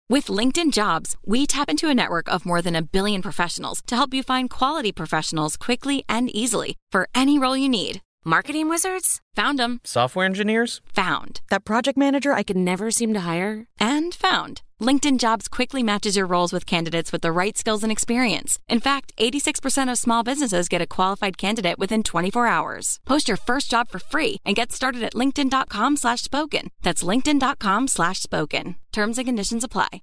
With LinkedIn Jobs, we tap into a network of more than 1 billion professionals to help you find quality professionals quickly and easily for any role you need. Marketing wizards? Found them. Software engineers? Found. That project manager I could never seem to hire? And found. LinkedIn Jobs quickly matches your roles with candidates with the right skills and experience. In fact, 86% of small businesses get a qualified candidate within 24 hours. Post your first job for free and get started at linkedin.com/spoken. That's linkedin.com/spoken. Terms and conditions apply.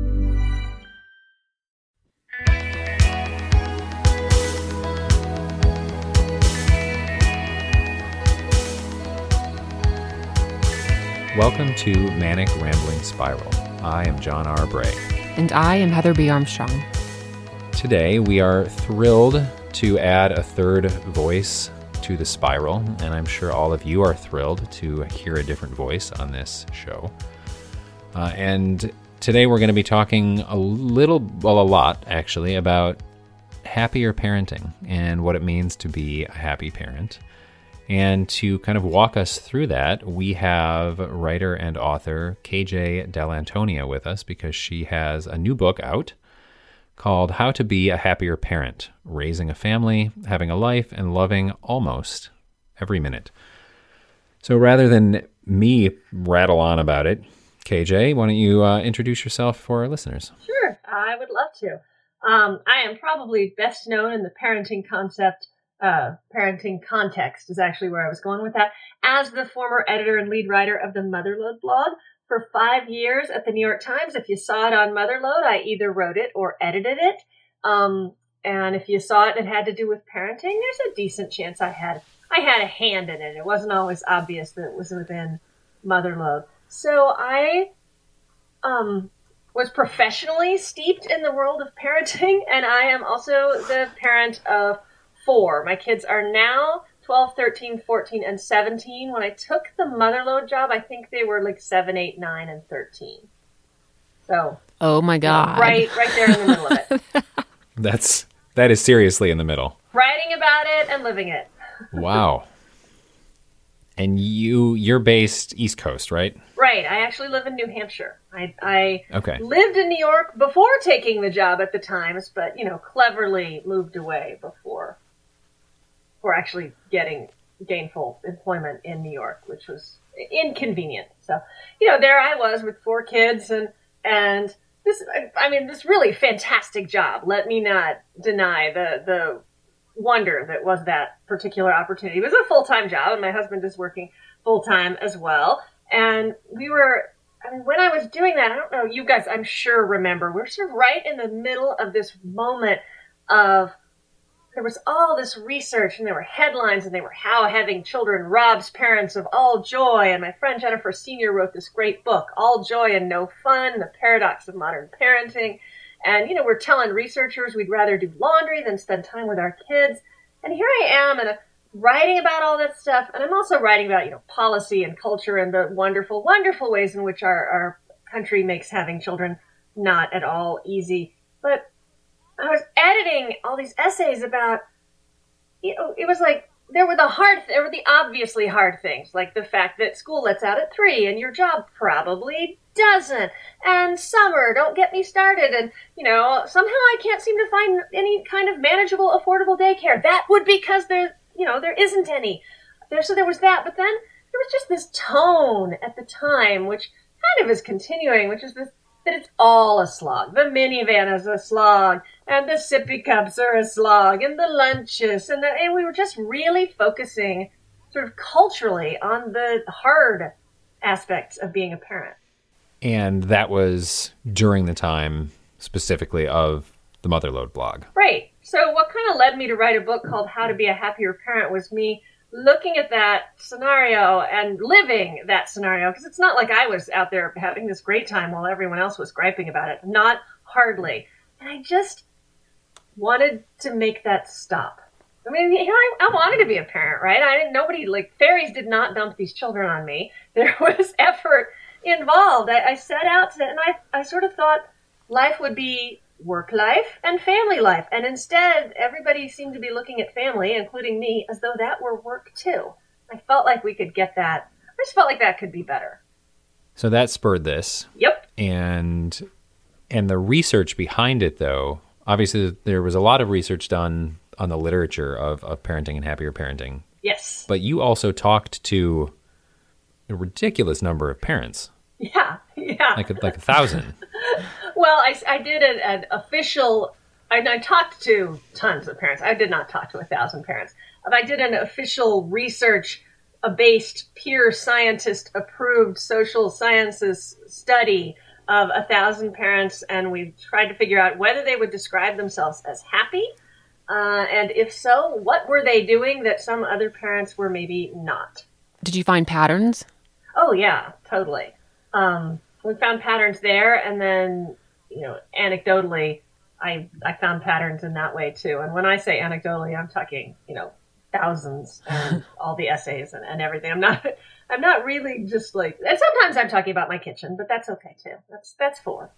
Welcome to Manic Rambling Spiral. I am John R. Bray. And I am Heather B. Armstrong. Today we are thrilled to add a third voice to the spiral, and I'm sure all of you are thrilled to hear a different voice on this show. And today we're going to be talking a lot actually, about happier parenting and what it means to be a happy parent. And to kind of walk us through that, we have writer and author KJ Dell'Antonia with us because she has a new book out called How to Be a Happier Parent, Raising a Family, Having a Life, and Loving Almost Every Minute. So rather than me rattle on about it, KJ, why don't you introduce yourself for our listeners? Sure, I would love to. I am probably best known in the parenting context is actually where I was going with that, as the former editor and lead writer of the Motherload blog for 5 years at the New York Times. If you saw it on Motherload, I either wrote it or edited it. And if you saw it and it had to do with parenting, there's a decent chance I had a hand in it. It wasn't always obvious that it was within Motherload. So I was professionally steeped in the world of parenting, and I am also the parent of 4. My kids are now 12, 13, 14, and 17. When I took the Motherload job, I think they were like 7, 8, 9, and 13. So, oh my God. Right there in the middle of it. That is seriously in the middle. Writing about it and living it. Wow. And you're based East Coast, right? Right. I actually live in New Hampshire. I okay. lived in New York before taking the job at the Times, but, cleverly moved away before actually getting gainful employment in New York, which was inconvenient. So, there I was with 4 kids and this really fantastic job. Let me not deny the wonder that was that particular opportunity. It was a full-time job, and my husband is working full-time as well. And when I was doing that, I don't know, you guys, I'm sure remember, we're sort of right in the middle of this moment of, there was all this research and there were headlines and they were how having children robs parents of all joy. And my friend Jennifer Senior wrote this great book, All Joy and No Fun, The Paradox of Modern Parenting. And, we're telling researchers we'd rather do laundry than spend time with our kids. And here I am and writing about all that stuff. And I'm also writing about, policy and culture and the wonderful, wonderful ways in which our country makes having children not at all easy. But I was editing all these essays about, it was like, there were the obviously hard things, like the fact that school lets out at 3 and your job probably doesn't. And summer, don't get me started. And, somehow I can't seem to find any kind of manageable, affordable daycare. That would be because there isn't any. So there was that. But then there was just this tone at the time, which kind of is continuing, which is this, that it's all a slog. The minivan is a slog, and the sippy cups are a slog, and the lunches, and we were just really focusing sort of culturally on the hard aspects of being a parent. And that was during the time specifically of the Motherload blog. Right. So what kind of led me to write a book called How to Be a Happier Parent was me looking at that scenario and living that scenario, because it's not like I was out there having this great time while everyone else was griping about it. Not hardly. And I just wanted to make that stop. I mean, I wanted to be a parent, right? Fairies did not dump these children on me. There was effort involved. I set out to, and I sort of thought life would be work life and family life. And instead, everybody seemed to be looking at family, including me, as though that were work too. I felt like we could get that. I just felt like that could be better. So that spurred this. Yep. And And the research behind it, though, obviously there was a lot of research done on the literature of parenting and happier parenting. Yes. But you also talked to a ridiculous number of parents. Yeah. Like 1,000. Well, I did an official, I talked to tons of parents. I did not talk to 1,000 parents. But I did an official research-based, peer scientist-approved social sciences study of 1,000 parents, and we tried to figure out whether they would describe themselves as happy, and if so, what were they doing that some other parents were maybe not. Did you find patterns? Oh, yeah, totally. We found patterns there, and then, anecdotally, I found patterns in that way, too. And when I say anecdotally, I'm talking, thousands and all the essays and everything. I'm not really just like, and sometimes I'm talking about my kitchen, but that's okay, too. That's four.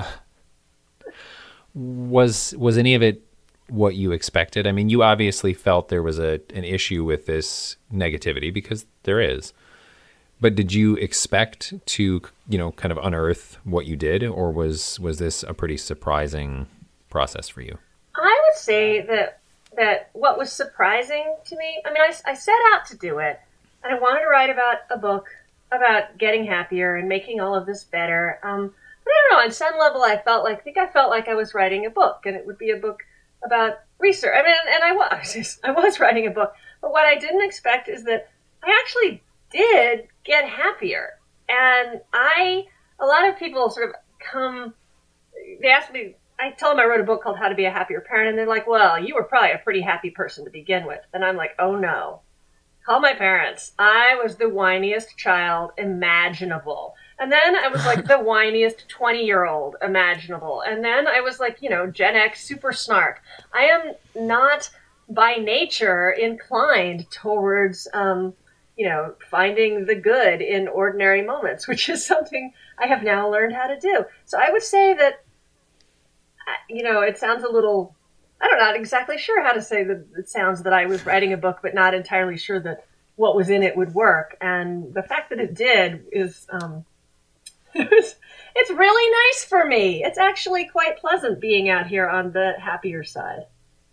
Was any of it what you expected? I mean, you obviously felt there was an issue with this negativity, because there is. But did you expect to, kind of unearth what you did, or was this a pretty surprising process for you? I would say that what was surprising to me, I mean, I set out to do it, and I wanted to write about a book about getting happier and making all of this better. But I don't know, on some level, I felt like I was writing a book, and it would be a book about research. I mean, and I was writing a book, but what I didn't expect is that I actually did get happier. And a lot of people sort of they ask me, I tell them I wrote a book called How to Be a Happier Parent, and they're like, well, you were probably a pretty happy person to begin with. And I'm like, oh no. Call my parents. I was the whiniest child imaginable. And then I was like the whiniest 20-year-old imaginable. And then I was like, Gen X super snark. I am not by nature inclined towards, finding the good in ordinary moments, which is something I have now learned how to do. So I would say that, it sounds a little, I'm not exactly sure how to say that it sounds that I was writing a book, but not entirely sure that what was in it would work. And the fact that it did is, it's really nice for me. It's actually quite pleasant being out here on the happier side.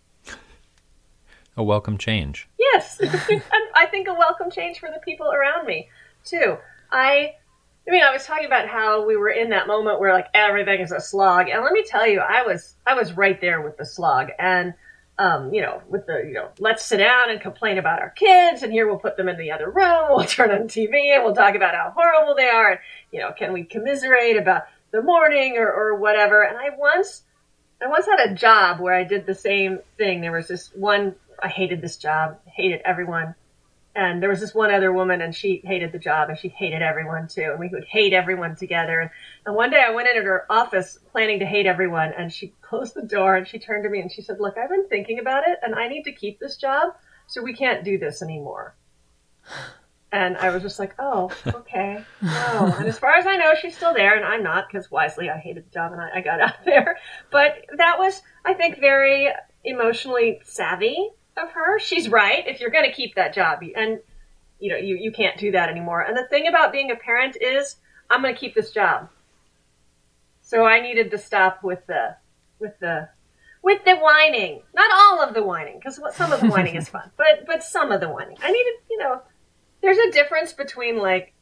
A welcome change. Yes. I think a welcome change for the people around me, too. I was talking about how we were in that moment where, like, everything is a slog. And let me tell you, I was right there with the slog. And, with the, let's sit down and complain about our kids. And here we'll put them in the other room. We'll turn on TV and we'll talk about how horrible they are. And, can we commiserate about the morning or whatever? And I once had a job where I did the same thing. There was this one, I hated this job, hated everyone. And there was this one other woman, and she hated the job, and she hated everyone too. And we would hate everyone together. And one day I went into her office planning to hate everyone, and she closed the door, and she turned to me, and she said, look, I've been thinking about it, and I need to keep this job, so we can't do this anymore. And I was just like, oh, okay, no. And as far as I know, she's still there, and I'm not, because wisely I hated the job, and I got out of there. But that was, I think, very emotionally savvy of her. She's right. If you're going to keep that job, and you can't do that anymore. And the thing about being a parent is, I'm going to keep this job. So I needed to stop with the whining. Not all of the whining, because some of the whining is fun, but some of the whining. I needed, there's a difference between like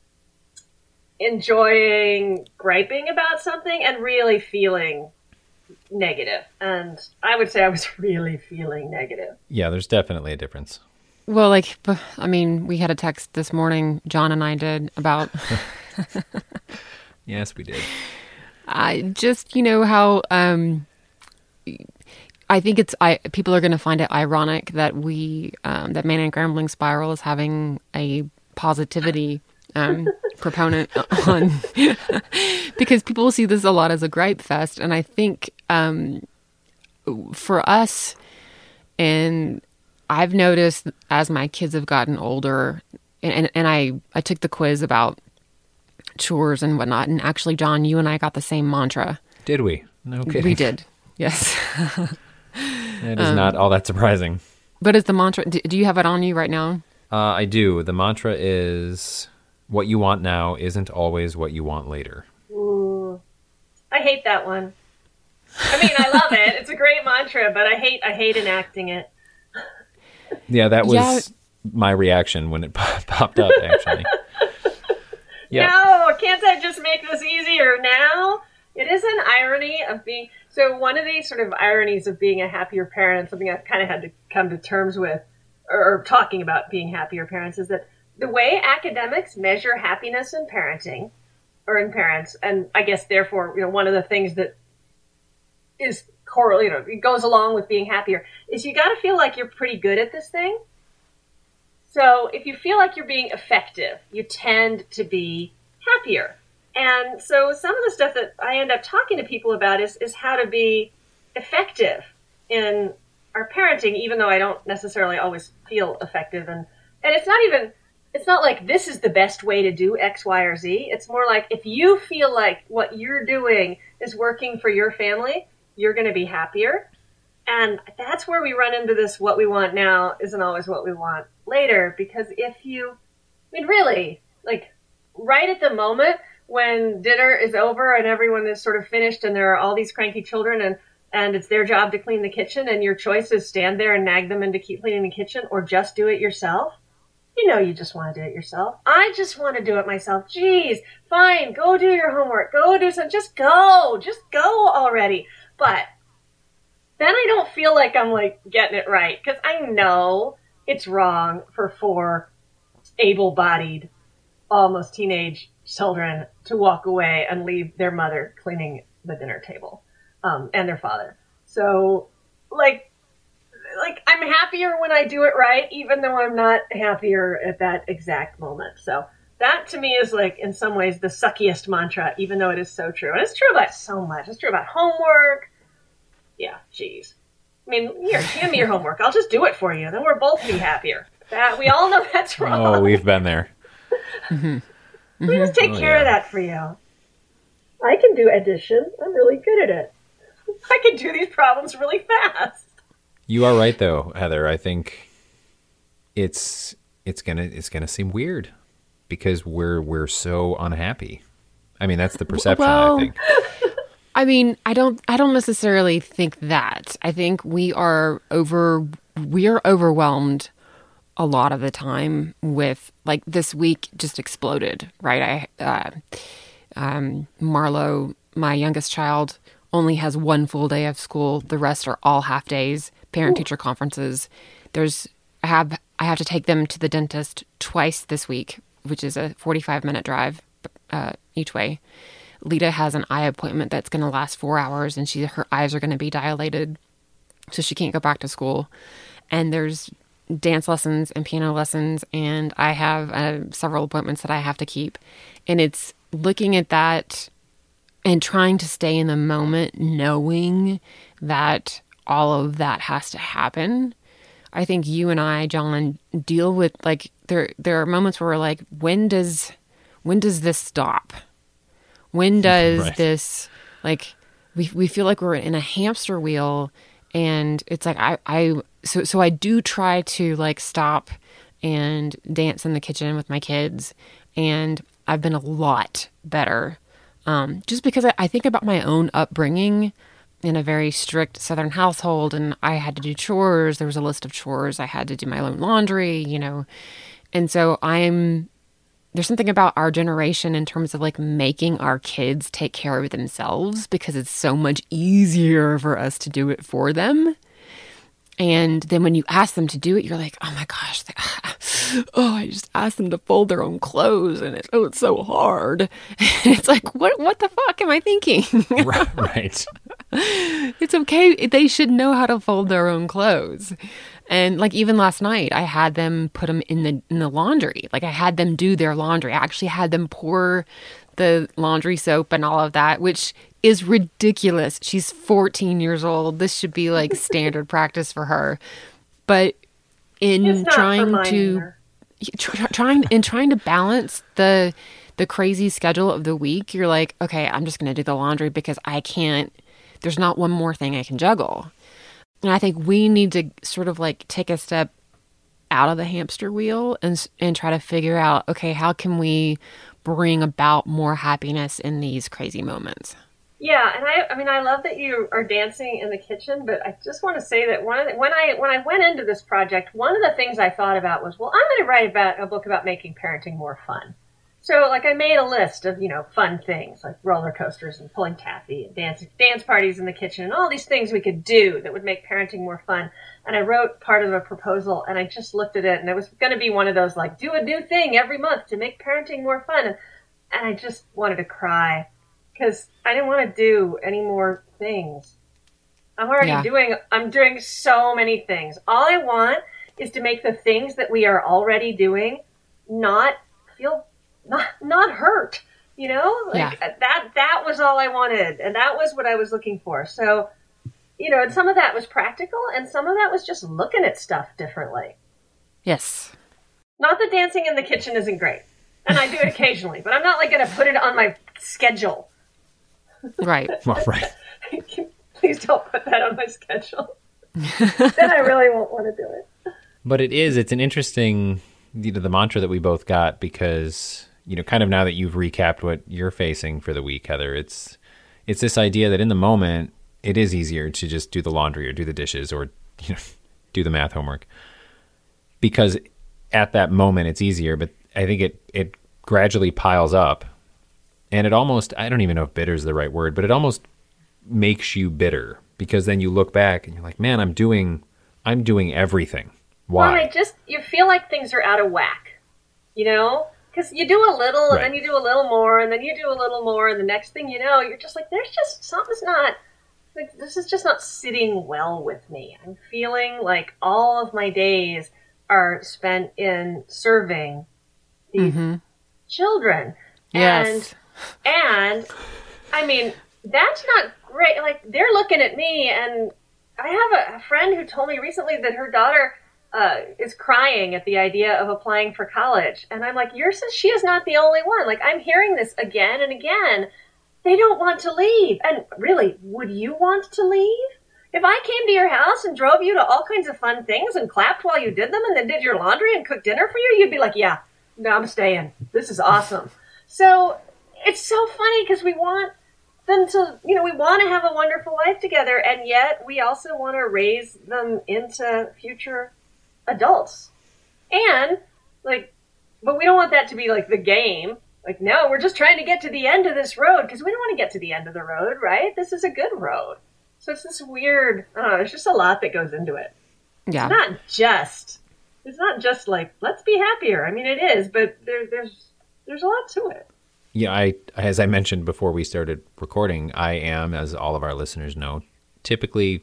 enjoying griping about something and really feeling negative. And I would say I was really feeling negative. Yeah, there's definitely a difference. Well, we had a text this morning, John and I did, about... Yes, we did. How... I think people are going to find it ironic that that Manic Rambling Spiral is having a positivity proponent on, because people will see this a lot as a gripe fest. And I think for us, and I've noticed as my kids have gotten older, and I took the quiz about chores and whatnot, and actually, John, you and I got the same mantra. Did we? No kidding. We did. Yes. It is not all that surprising. But is the mantra, do you have it on you right now? I do. The mantra is, what you want now isn't always what you want later. Ooh. I hate that one. I mean, I love it. It's a great mantra, but I hate enacting it. Yeah, that was my reaction when it popped up, actually. Yep. No, can't I just make this easier now? It is an irony of being... So one of these sort of ironies of being a happier parent, something I've kind of had to come to terms with, or talking about being happier parents, is that the way academics measure happiness in parenting, or in parents, and I guess therefore, one of the things that is it goes along with being happier, is you got to feel like you're pretty good at this thing. So if you feel like you're being effective, you tend to be happier. And so some of the stuff that I end up talking to people about is how to be effective in our parenting, even though I don't necessarily always feel effective. And it's not like this is the best way to do X, Y, or Z. It's more like if you feel like what you're doing is working for your family, you're going to be happier. And that's where we run into this, what we want now isn't always what we want later. Because really, like right at the moment when dinner is over and everyone is sort of finished and there are all these cranky children and it's their job to clean the kitchen and your choice is stand there and nag them into keep cleaning the kitchen or just do it yourself. You just want to do it yourself. I just want to do it myself. Geez, fine, go do your homework. Go do something. Just go already. But then I don't feel like I'm like getting it right because I know it's wrong for 4 able-bodied, almost teenage children to walk away and leave their mother cleaning the dinner table, and their father. So, like I'm happier when I do it right, even though I'm not happier at that exact moment. So that to me is like, in some ways, the suckiest mantra, even though it is so true. And it's true about so much. It's true about homework. Yeah, geez. I mean, here, hand me your homework. I'll just do it for you. Then we'll both be happier. We all know that's wrong. Oh, we've been there. We just take care of that for you. I can do addition. I'm really good at it. I can do these problems really fast. You are right, though, Heather. I think it's gonna seem weird because we're so unhappy. I mean, that's the perception. I think. I mean, I don't necessarily think that. I think we are overwhelmed a lot of the time with, like, this week just exploded, right? Marlo, my youngest child, only has 1 full day of school. The rest are all half days, parent-teacher conferences. I have to take them to the dentist twice this week, which is a 45-minute drive each way. Lita has an eye appointment that's going to last 4 hours, and her eyes are going to be dilated, so she can't go back to school. And there's dance lessons and piano lessons, and I have several appointments that I have to keep. And it's looking at that and trying to stay in the moment, knowing that all of that has to happen. I think you and I, John, deal with, like, there are moments where we're like, when does this stop? When does this, like, we feel like we're in a hamster wheel, and it's like so I do try to, like, stop and dance in the kitchen with my kids, and I've been a lot better. Just because I think about my own upbringing in a very strict Southern household, and I had to do chores. There was a list of chores. I had to do my own laundry, and so there's something about our generation in terms of, like, making our kids take care of themselves because it's so much easier for us to do it for them. And then when you ask them to do it, you're like, oh my gosh, I just asked them to fold their own clothes, and it's so hard. And it's like, what the fuck am I thinking? Right. It's okay. They should know how to fold their own clothes. And, like, even last night, I had them put them in the laundry. Like, I had them do their laundry. I actually had them pour the laundry soap and all of that, which is ridiculous. She's 14 years old. This should be, like, standard practice for her. But in trying to balance the crazy schedule of the week, you're like, okay, I'm just going to do the laundry because there's not one more thing I can juggle. And I think we need to sort of, like, take a step out of the hamster wheel and try to figure out, okay, how can we bring about more happiness in these crazy moments? Yeah, and I mean, I love that you are dancing in the kitchen, but I just want to say that when I went into this project, one of the things I thought about was, well, I'm going to write about a book about making parenting more fun. So, like, I made a list of, fun things, like roller coasters and pulling taffy and dance parties in the kitchen and all these things we could do that would make parenting more fun. And I wrote part of a proposal, and I just looked at it, and it was going to be one of those, like, do a new thing every month to make parenting more fun. And I just wanted to cry. Because I didn't want to do any more things. I'm doing so many things. All I want is to make the things that we are already doing not hurt. That was all I wanted. And that was what I was looking for. So, and some of that was practical and some of that was just looking at stuff differently. Yes. Not that dancing in the kitchen isn't great. And I do it occasionally, but I'm not like going to put it on my schedule. Right. Well, right. Please don't put that on my schedule. Then I really won't want to do it. But it's an interesting, the mantra that we both got because, kind of now that you've recapped what you're facing for the week, Heather, it's this idea that in the moment, it is easier to just do the laundry or do the dishes or, do the math homework. Because at that moment, it's easier, but I think it gradually piles up. And it almost, I don't even know if bitter is the right word, but it almost makes you bitter because then you look back and you're like, man, I'm doing everything. Why? Well, you feel like things are out of whack, because you do a little and then you do a little more and then you do a little more. And the next thing you know, you're just like, something's not, like, this is just not sitting well with me. I'm feeling like all of my days are spent in serving these children. Yes. And I mean, that's not great. Like, they're looking at me, and I have a friend who told me recently that her daughter is crying at the idea of applying for college. And I'm like, she is not the only one. Like, I'm hearing this again and again. They don't want to leave. And really, would you want to leave? If I came to your house and drove you to all kinds of fun things and clapped while you did them and then did your laundry and cooked dinner for you, you'd be like, yeah, no, I'm staying. This is awesome. So it's so funny because we want them to, we want to have a wonderful life together, and yet we also want to raise them into future adults. And, but we don't want that to be like the game. Like, no, we're just trying to get to the end of this road because we don't want to get to the end of the road, right? This is a good road. So it's this weird, there's just a lot that goes into it. Yeah. It's not just like, let's be happier. I mean, it is, but there's a lot to it. Yeah, as I mentioned before we started recording, I am, as all of our listeners know, typically,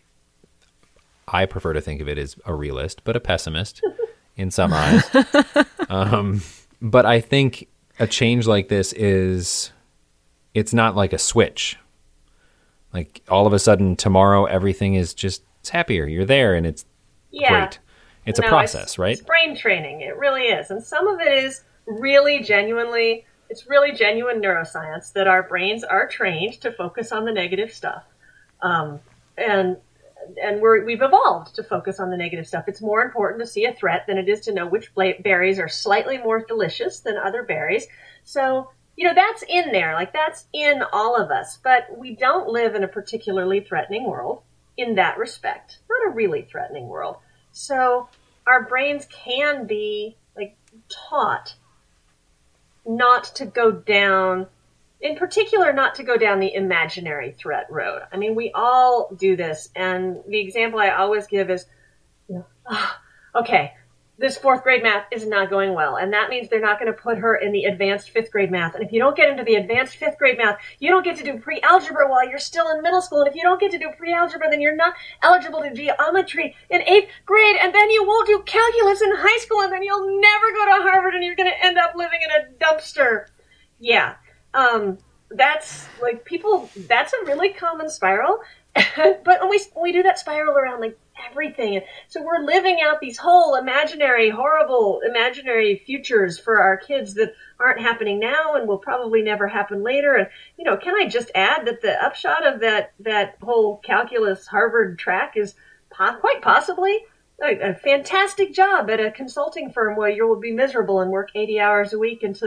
I prefer to think of it as a realist, but a pessimist in some eyes. But I think a change like this it's not like a switch. Like, all of a sudden, tomorrow, everything is just, it's happier. You're there, and it's great. It's a process, right? It's brain training. It really is. And some of it is really genuine neuroscience that our brains are trained to focus on the negative stuff. And we've evolved to focus on the negative stuff. It's more important to see a threat than it is to know which berries are slightly more delicious than other berries. So, that's in there. Like, that's in all of us. But we don't live in a particularly threatening world in that respect. Not a really threatening world. So our brains can be, taught not to go down, in particular, not to go down the imaginary threat road. I mean, we all do this, and the example I always give is, okay, this 4th grade math is not going well, and that means they're not going to put her in the advanced 5th grade math. And if you don't get into the advanced 5th grade math, you don't get to do pre-algebra while you're still in middle school. And if you don't get to do pre-algebra, then you're not eligible to geometry in 8th grade, and then you won't do calculus in high school, and then you'll never go to Harvard, and you're going to end up living in a dumpster. Yeah. That's that's a really common spiral. But when we do that spiral around everything, so we're living out these whole horrible imaginary futures for our kids that aren't happening now and will probably never happen later. And can I just add that the upshot of that whole calculus Harvard track is quite possibly a fantastic job at a consulting firm where you will be miserable and work 80 hours a week until you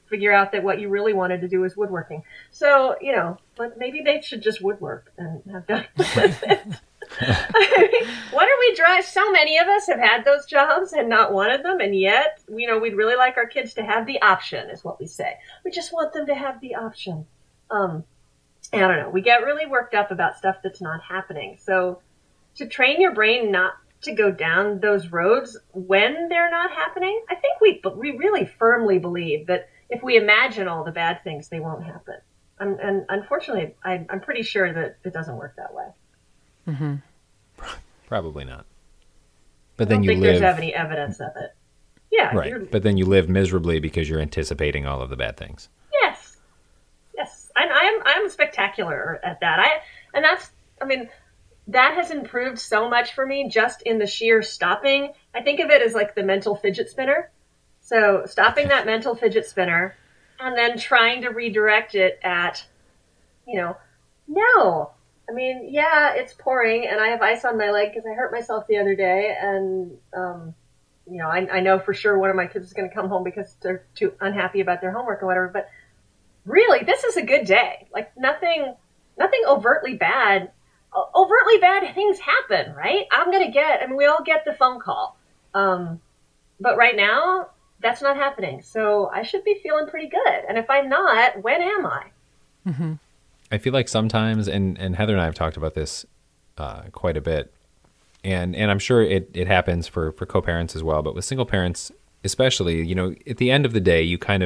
figure out that what you really wanted to do was woodworking. So, but maybe they should just woodwork and have done with it. I mean, what are we driving? So many of us have had those jobs and not wanted them, and yet, we'd really like our kids to have the option, is what we say. We just want them to have the option. I don't know. We get really worked up about stuff that's not happening. So to train your brain not to go down those roads when they're not happening, I think we really firmly believe that if we imagine all the bad things, they won't happen. And unfortunately, I'm pretty sure that it doesn't work that way. Mm-hmm. Probably not. But then I don't you think live. there's any evidence of it. Yeah. Right. But then you live miserably because you're anticipating all of the bad things. Yes. I'm spectacular at that. That has improved so much for me just in the sheer stopping. I think of it as like the mental fidget spinner. So stopping that mental fidget spinner and then trying to redirect it at, no. I mean, yeah, it's pouring and I have ice on my leg because I hurt myself the other day. And, I know for sure one of my kids is going to come home because they're too unhappy about their homework or whatever. But really, this is a good day. Like nothing overtly bad. Overtly bad things happen, right? we all get the phone call. But right now, that's not happening. So I should be feeling pretty good. And if I'm not, when am I? Mm-hmm. I feel like sometimes, and Heather and I have talked about this quite a bit, and I'm sure it happens for co-parents as well, but with single parents especially, at the end of the day,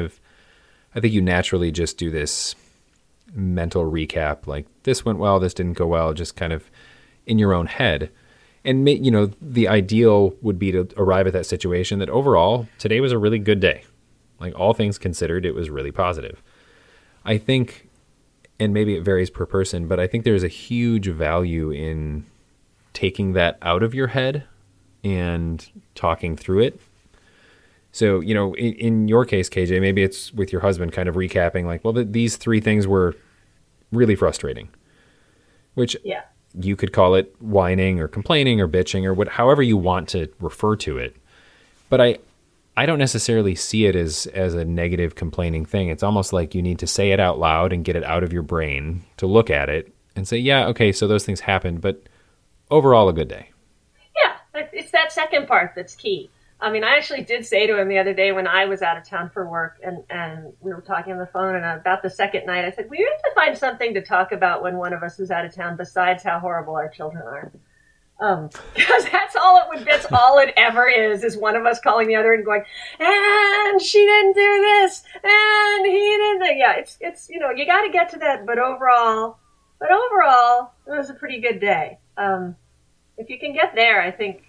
I think you naturally just do this mental recap, like this went well, this didn't go well, just kind of in your own head. And, the ideal would be to arrive at that situation that overall, today was a really good day. Like all things considered, it was really positive. I think, and maybe it varies per person, but I think there's a huge value in taking that out of your head and talking through it. So, in your case, KJ, maybe it's with your husband kind of recapping like, well, these three things were really frustrating, which you could call it whining or complaining or bitching or however you want to refer to it. But I don't necessarily see it as a negative complaining thing. It's almost like you need to say it out loud and get it out of your brain to look at it and say, yeah, okay, so those things happened, but overall a good day. Yeah, it's that second part that's key. I mean, I actually did say to him the other day when I was out of town for work and we were talking on the phone, and about the second night, I said, we have to find something to talk about when one of us is out of town besides how horrible our children are. Because that's all it ever is one of us calling the other and going, and she didn't do this, and he didn't. Yeah, it's you got to get to that, but overall, it was a pretty good day. If you can get there, I think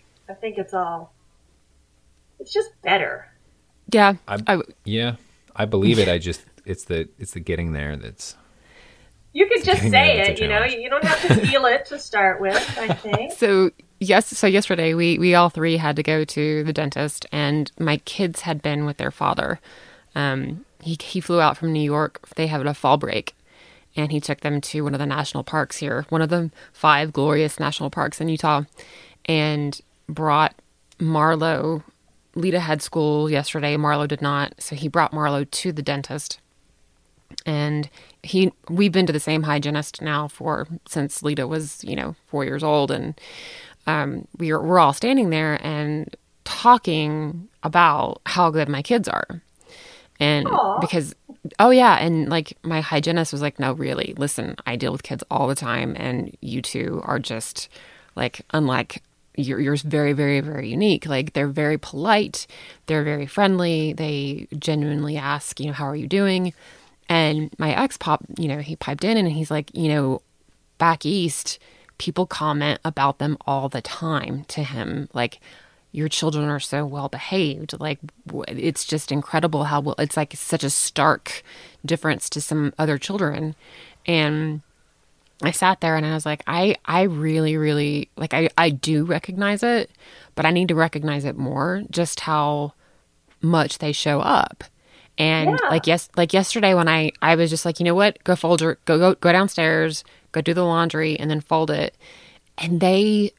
it's just better. Yeah. I believe it. It's the getting there that's. You could just say it, you don't have to feel it to start with, I think. So yesterday we all three had to go to the dentist, and my kids had been with their father. He flew out from New York. They had a fall break, and he took them to one of the national parks here, one of the 5 glorious national parks in Utah, and brought Marlo. Lita had school yesterday. Marlo did not. So he brought Marlo to the dentist. And we've been to the same hygienist now since Lita was, 4 years old. And we're all standing there and talking about how good my kids are. And because, and like my hygienist was like, no, really, listen, I deal with kids all the time. And you two are just like, unlike you're very, very, very unique. Like they're very polite. They're very friendly. They genuinely ask, how are you doing? And my ex he piped in and he's like, back east, people comment about them all the time to him. Like, your children are so well behaved. Like, it's just incredible how well, it's like such a stark difference to some other children. And I sat there and I was like, I really, really, like, I do recognize it, but I need to recognize it more, just how much they show up. And like yesterday when I was just like, you know what, go downstairs, go do the laundry and then fold it. And they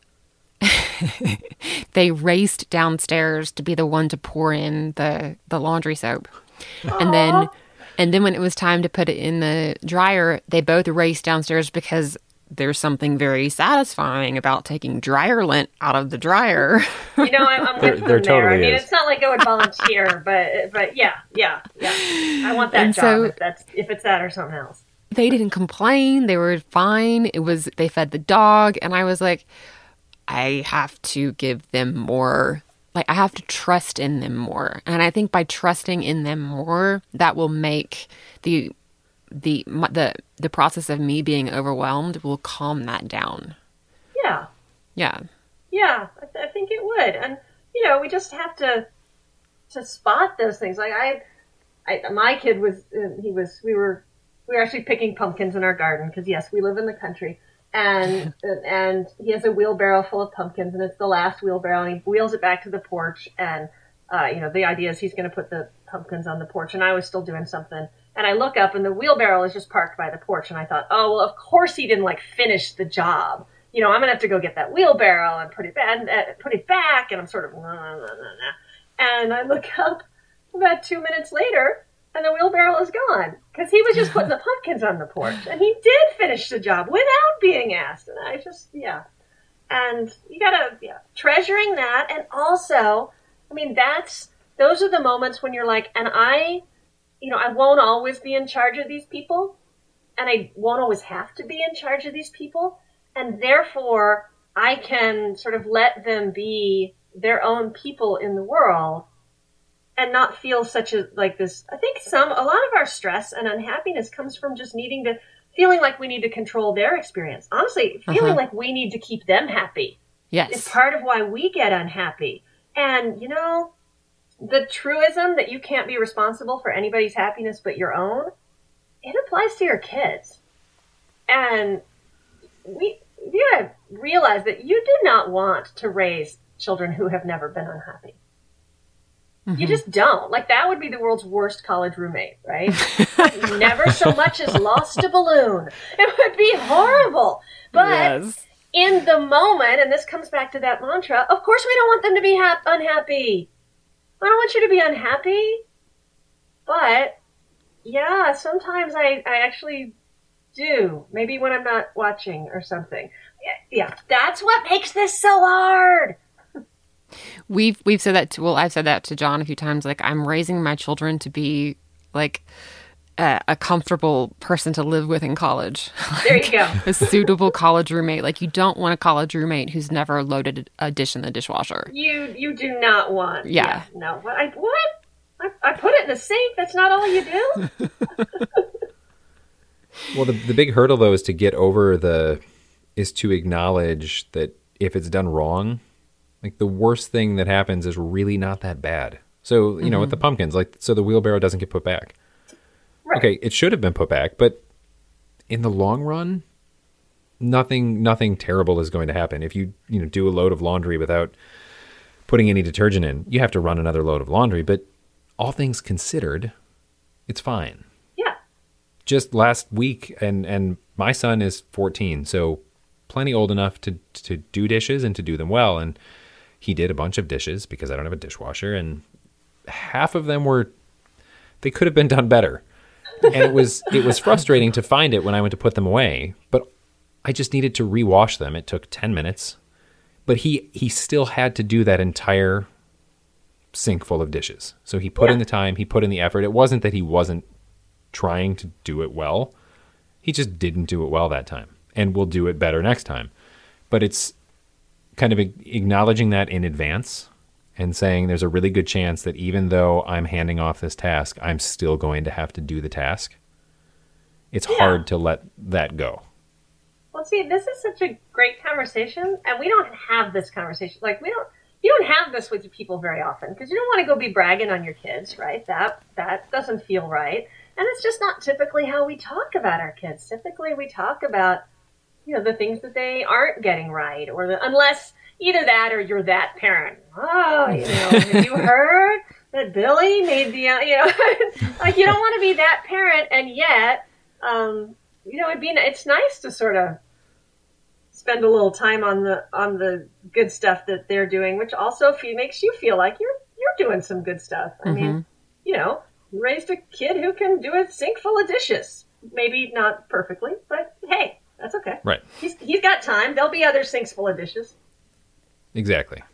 raced downstairs to be the one to pour in the laundry soap. Aww. And then And then when it was time to put it in the dryer, they both raced downstairs because there's something very satisfying about taking dryer lint out of the dryer. I'm with them there there. totally I mean, is. it's not like I would volunteer, but yeah. I want that And job so- if it's that or something else. They didn't complain. They were fine. They fed the dog. And I was like, I have to give them more. Like, I have to trust in them more. And I think by trusting in them more, that will make the process of me being overwhelmed will calm that down. Yeah. Yeah. Yeah, I think it would. And, we just have to spot those things. Like my kid we were actually picking pumpkins in our garden because, yes, we live in the country. And he has a wheelbarrow full of pumpkins, and it's the last wheelbarrow, and he wheels it back to the porch. And, the idea is he's going to put the pumpkins on the porch, and I was still doing something. And I look up, and the wheelbarrow is just parked by the porch, and I thought, oh, well, of course he didn't, finish the job. I'm going to have to go get that wheelbarrow and put it back, and I'm sort of, nah. And I look up about 2 minutes later, and the wheelbarrow is gone, because he was just putting the pumpkins on the porch, and he did finish the job without being asked. And I just, and you gotta, treasuring that, and also, I mean, those are the moments when you're like, and I won't always be in charge of these people, and I won't always have to be in charge of these people, and therefore I can sort of let them be their own people in the world and not feel such this. I think a lot of our stress and unhappiness comes from just feeling like we need to control their experience. Honestly, feeling like we need to keep them happy. Yes. Is part of why we get unhappy. And, the truism that you can't be responsible for anybody's happiness but your own, it applies to your kids. And we gotta realize that you do not want to raise children who have never been unhappy. Mm-hmm. You just don't. That would be the world's worst college roommate, right? Never so much as lost a balloon. It would be horrible. But yes. In the moment, and this comes back to that mantra, of course we don't want them to be unhappy. I don't want you to be unhappy. But, yeah, sometimes I actually do. Maybe when I'm not watching or something. Yeah, that's what makes this so hard. We've said that I've said that to John a few times. I'm raising my children to be a comfortable person to live with in college. There you go. A suitable college roommate. You don't want a college roommate who's never loaded a dish in the dishwasher. You do not want. Yeah. No. What? I put it in the sink. That's not all you do. Well, the big hurdle though is to get over is to acknowledge that if it's done wrong, the worst thing that happens is really not that bad. So, with the pumpkins, so the wheelbarrow doesn't get put back. Right. Okay, it should have been put back, but in the long run, nothing terrible is going to happen. If you do a load of laundry without putting any detergent in, you have to run another load of laundry, but all things considered, it's fine. Yeah. Just last week, and my son is 14, so plenty old enough to do dishes and to do them well, and he did a bunch of dishes because I don't have a dishwasher, and half of them they could have been done better. And it was frustrating to find it when I went to put them away, but I just needed to rewash them. It took 10 minutes, but he still had to do that entire sink full of dishes. So he put in the time, he put in the effort. It wasn't that he wasn't trying to do it well. He just didn't do it well that time, and will do it better next time. But it's kind of acknowledging that in advance and saying there's a really good chance that even though I'm handing off this task, I'm still going to have to do the task. It's hard to let that go. Well, see, this is such a great conversation, and we don't have this conversation. You don't have this with people very often because you don't want to go be bragging on your kids, right? That doesn't feel right. And it's just not typically how we talk about our kids. Typically we talk about, the things that they aren't getting right, or unless either that or you're that parent. Oh, have you heard that Billy made the, you don't want to be that parent, and yet, it's nice to sort of spend a little time on the good stuff that they're doing, which also makes you feel like you're doing some good stuff. I mean, raised a kid who can do a sink full of dishes. Maybe not perfectly, but hey, that's okay. Right. He's got time. There'll be other sinks full of dishes. Exactly.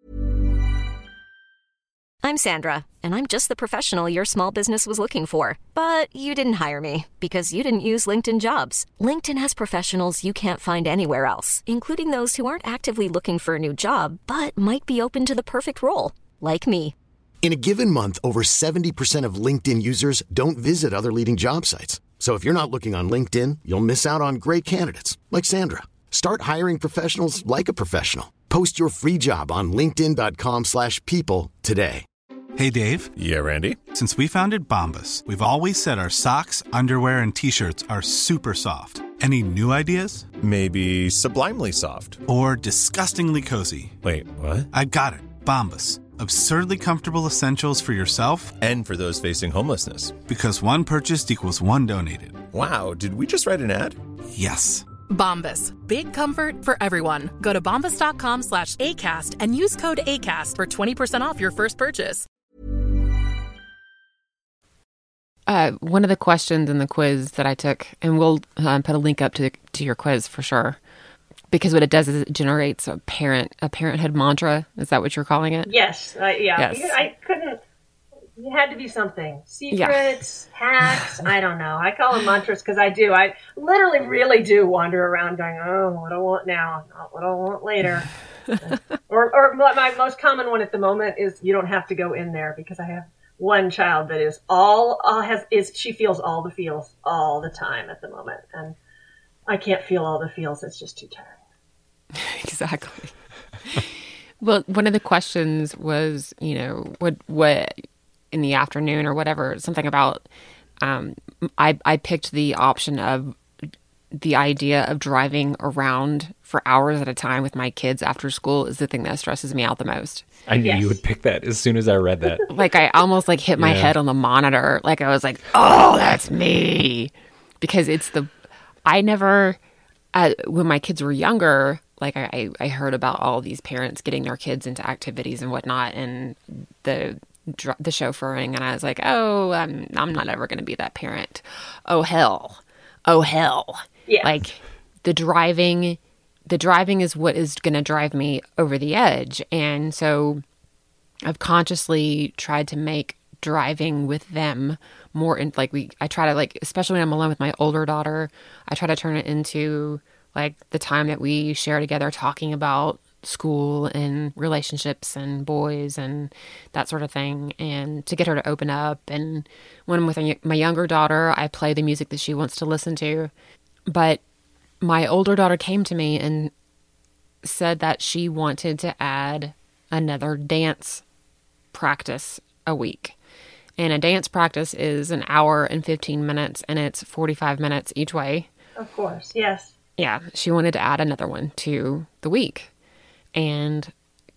I'm Sandra, and I'm just the professional your small business was looking for. But you didn't hire me because you didn't use LinkedIn Jobs. LinkedIn has professionals you can't find anywhere else, including those who aren't actively looking for a new job, but might be open to the perfect role, like me. In a given month, over 70% of LinkedIn users don't visit other leading job sites. So if you're not looking on LinkedIn, you'll miss out on great candidates like Sandra. Start hiring professionals like a professional. Post your free job on linkedin.com/people today. Hey, Dave. Yeah, Randy. Since we founded Bombas, we've always said our socks, underwear, and T-shirts are super soft. Any new ideas? Maybe sublimely soft. Or disgustingly cozy. Wait, what? I got it. Bombas. Absurdly comfortable essentials for yourself And for those facing homelessness. because one purchased equals one donated. Wow, did we just write an ad? Yes. Bombas. Big comfort for everyone. Go to bombas.com/ACAST and use code ACAST for 20% off your first purchase. One of the questions in the quiz that I took, and we'll put a link up to your quiz for sure, because what it does is it generates a parenthood mantra. Is that what you're calling it? Yes. Yeah. Yes. I couldn't. It had to be something. Secrets, hacks, I don't know. I call them mantras because I do. I literally really do wander around going, oh, what do I want now? Not what I want later. or my most common one at the moment is you don't have to go in there, because I have one child that is she feels all the feels all the time at the moment. And I can't feel all the feels. It's just too tiring. Exactly. Well, one of the questions was, what in the afternoon or whatever, something about, I picked the option of the idea of driving around for hours at a time with my kids after school is the thing that stresses me out the most. I knew you would pick that as soon as I read that. Like, I almost hit my head on the monitor. Like, I was like, oh, that's me. Because when my kids were younger, I heard about all these parents getting their kids into activities and whatnot, and the chauffeuring, and I was like, oh, I'm not ever going to be that parent. Oh hell. Yeah. The driving is what is going to drive me over the edge. And so I've consciously tried to make driving with them more I try to especially when I'm alone with my older daughter, I try to turn it into the time that we share together talking about school and relationships and boys and that sort of thing, and to get her to open up. And when I'm with my younger daughter, I play the music that she wants to listen to. But my older daughter came to me and said that she wanted to add another dance practice a week. And a dance practice is an hour and 15 minutes, and it's 45 minutes each way. Of course, yes. Yeah, she wanted to add another one to the week. And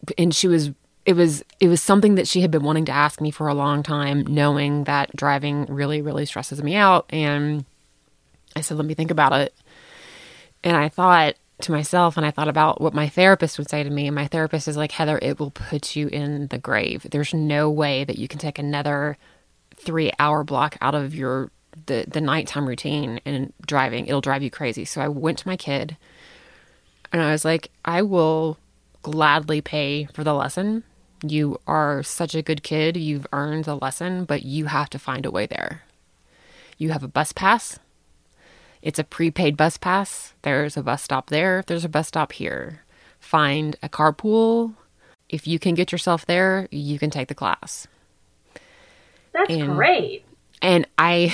it was something that she had been wanting to ask me for a long time, knowing that driving really, really stresses me out. And I said, let me think about it. And I thought to myself, and I thought about what my therapist would say to me. And my therapist is like, Heather, it will put you in the grave. There's no way that you can take another 3-hour block out of the nighttime routine and driving. It'll drive you crazy. So I went to my kid and I was like, I will gladly pay for the lesson. You are such a good kid. You've earned the lesson, but you have to find a way there. You have a bus pass. It's a prepaid bus pass. There's a bus stop there. There's a bus stop here. Find a carpool. If you can get yourself there, you can take the class. That's great. And I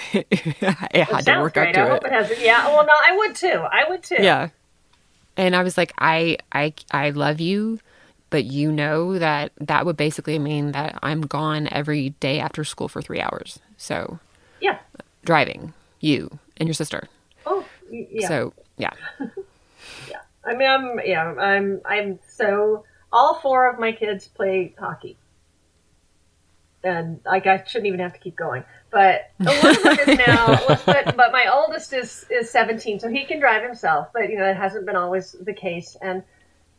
had to work up to I hope it has. Yeah. Well, no, I would too. Yeah. And I was like, I love you, but you know that would basically mean that I'm gone every day after school for 3 hours. So yeah, driving you and your sister. Oh, yeah. So yeah. Yeah. I mean, I'm so all 4 of my kids play hockey. And I shouldn't even have to keep going. But one of them is now, but my oldest is 17, so he can drive himself. But, that hasn't been always the case. And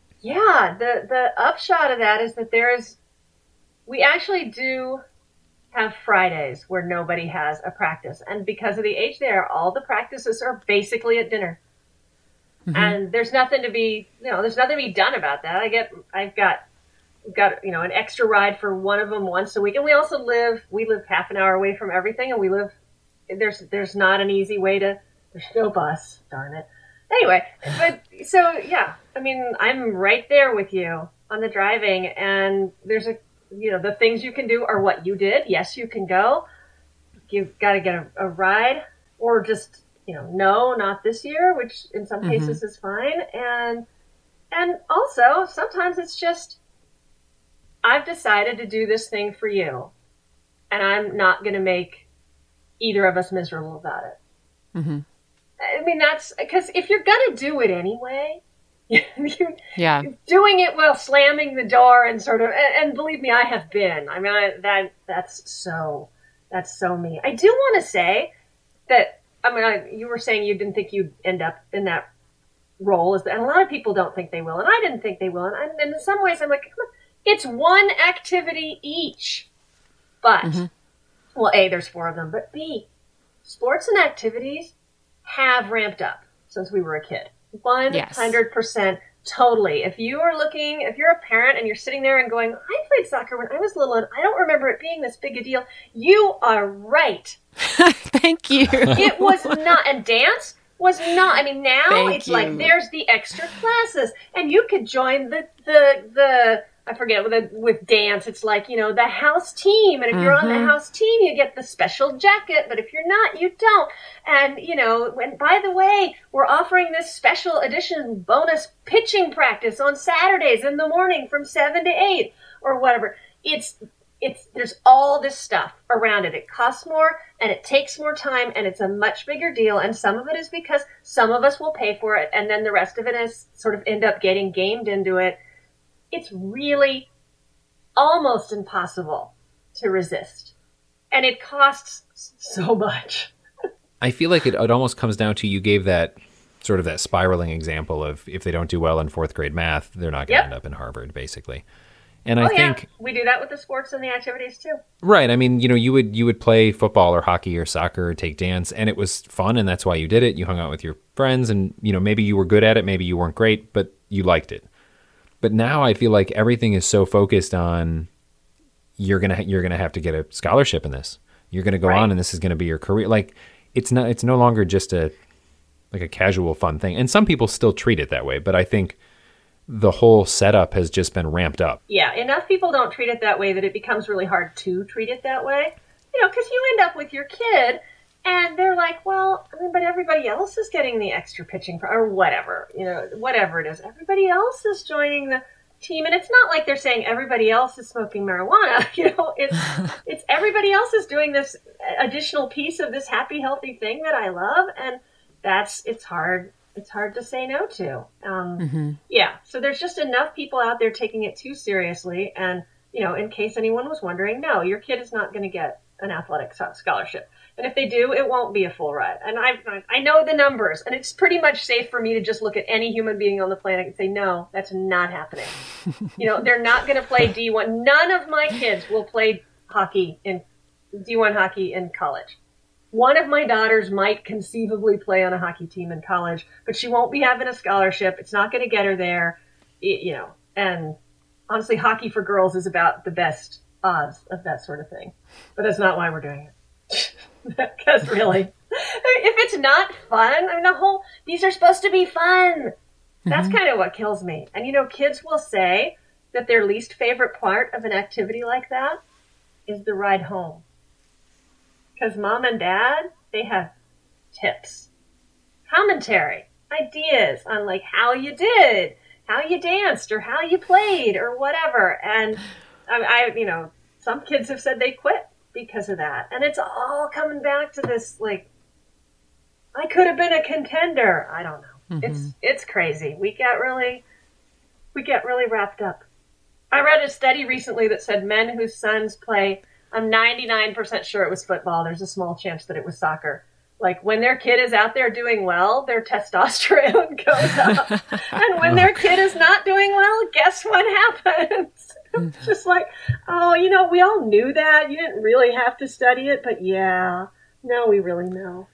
yeah, the upshot of that is that we actually do have Fridays where nobody has a practice. And because of the age they are, all the practices are basically at dinner. Mm-hmm. And there's nothing to be done about that. I've got an extra ride for one of them once a week. And we live half an hour away from everything. And there's not an easy way there's no bus, darn it. Anyway, but so yeah, I mean, I'm right there with you on the driving, and there's the things you can do are what you did. Yes, you can go. You've got to get a ride, or just, no, not this year, which in some cases is fine. And also sometimes it's just, I've decided to do this thing for you, and I'm not going to make either of us miserable about it. Mm-hmm. I mean, that's because if you're going to do it anyway, doing it while slamming the door and sort of, and believe me, I have been. I mean, that's so me. I do want to say that, you were saying you didn't think you'd end up in that role, and a lot of people don't think they will, and I didn't think they will, and in some ways I'm like, it's one activity each, but, well, A, there's 4 of them, but B, sports and activities have ramped up since we were a kid. 100%, totally. If you're a parent and you're sitting there and going, I played soccer when I was little and I don't remember it being this big a deal, you are right. Thank you. It was not, and dance was not. I mean, now it's like there's the extra classes, and you could join the I forget, with dance, it's like, the house team. And if you're on the house team, you get the special jacket. But if you're not, you don't. And, and by the way, we're offering this special edition bonus pitching practice on Saturdays in the morning from 7 to 8 or whatever. There's all this stuff around it. It costs more and it takes more time and it's a much bigger deal. And some of it is because some of us will pay for it. And then the rest of it is sort of end up getting gamed into it. It's really almost impossible to resist. And it costs so much. I feel like it almost comes down to, you gave that sort of that spiraling example of if they don't do well in 4th grade math, they're not going to end up in Harvard, basically. And I think we do that with the sports and the activities too. Right. I mean, you would play football or hockey or soccer or take dance, and it was fun, and that's why you did it. You hung out with your friends, and maybe you were good at it, maybe you weren't great, but you liked it. But now I feel like everything is so focused on you're gonna have to get a scholarship in this. You're gonna go on, and this is gonna be your career. Like it's no longer just a casual fun thing. And some people still treat it that way, but I think the whole setup has just been ramped up. Yeah, enough people don't treat it that way that it becomes really hard to treat it that way. Because you end up with your kid. And they're like, well, but everybody else is getting the extra pitching or whatever, whatever it is. Everybody else is joining the team. And it's not like they're saying everybody else is smoking marijuana. It's everybody else is doing this additional piece of this happy, healthy thing that I love. And it's hard to say no to. Yeah. So there's just enough people out there taking it too seriously. And, in case anyone was wondering, no, your kid is not going to get an athletic scholarship. And if they do, it won't be a full ride. And I know the numbers, and it's pretty much safe for me to just look at any human being on the planet and say, no, that's not happening. They're not going to play D1. None of my kids will play D1 hockey in college. One of my daughters might conceivably play on a hockey team in college, but she won't be having a scholarship. It's not going to get her there, and honestly, hockey for girls is about the best odds of that sort of thing. But that's not why we're doing it. Because really, if it's not fun, these are supposed to be fun. That's kind of what kills me. And kids will say that their least favorite part of an activity like that is the ride home. Because mom and dad, they have tips, commentary, ideas on how you did, how you danced, or how you played, or whatever. And some kids have said they quit because of that. And it's all coming back to this, I could have been a contender. I don't know. It's crazy. We get really wrapped up. I read a study recently that said men whose sons play, I'm 99% sure it was football. There's a small chance that it was soccer. When their kid is out there doing well, their testosterone goes up. And when their kid is not doing well, guess what happens? Just like, oh, we all knew that. You didn't really have to study it, but yeah, now we really know.